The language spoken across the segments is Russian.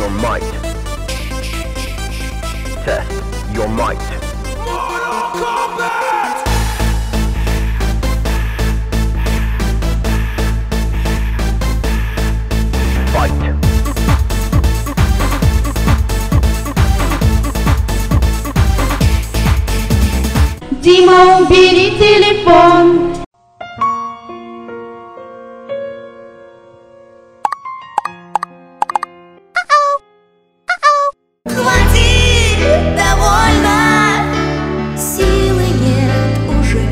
your might. Test your might. Mortal Kombat! Fight. Дима, убери телефон. Хватит, довольно, силы нет уже.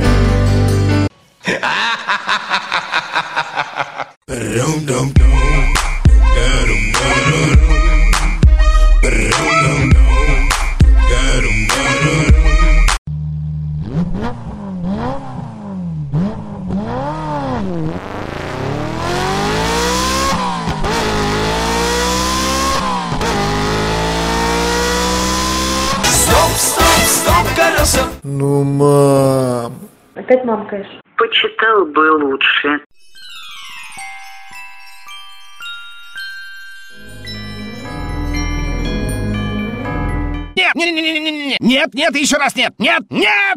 Стоп, колеса! Ну, мам. Опять мамкаешь? Почитал бы лучше. Нет, еще раз нет! Нет!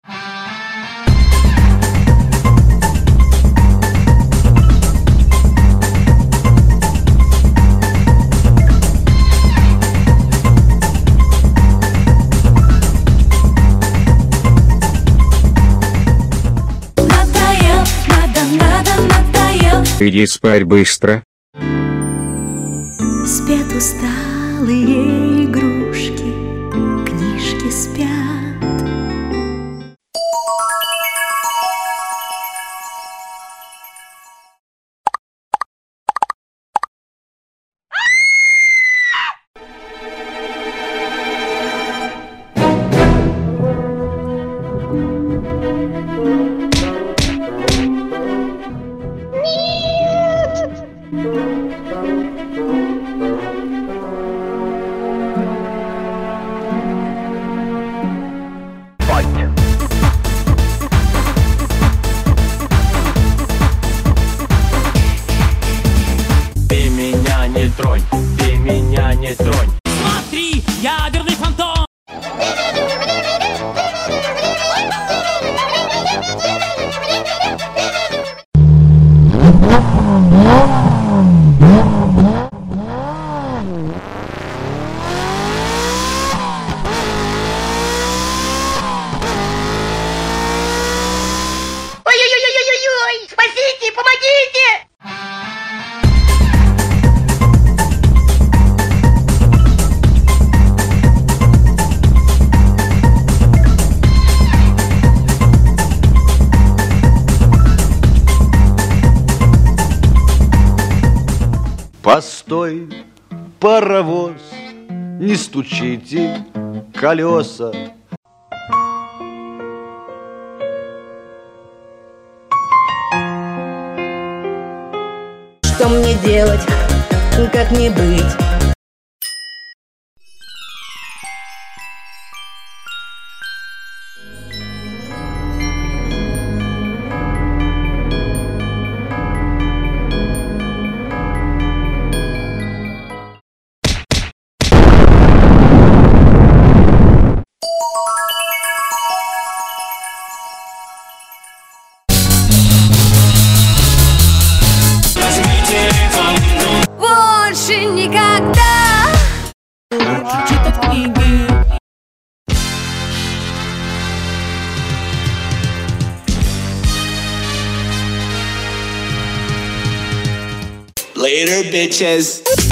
Надоел. Иди спать быстро. Спят усталые игрушки, книжки спят. Fight. Ты меня не тронь, ты меня не тронь. Смотри, ядерный фантом! Ой-ой-ой-ой-ой! Спасите, помогите! Постой, паровоз, не стучите колеса. Что мне делать? Как мне быть? Больше никогда. Читать книги. Later, bitches.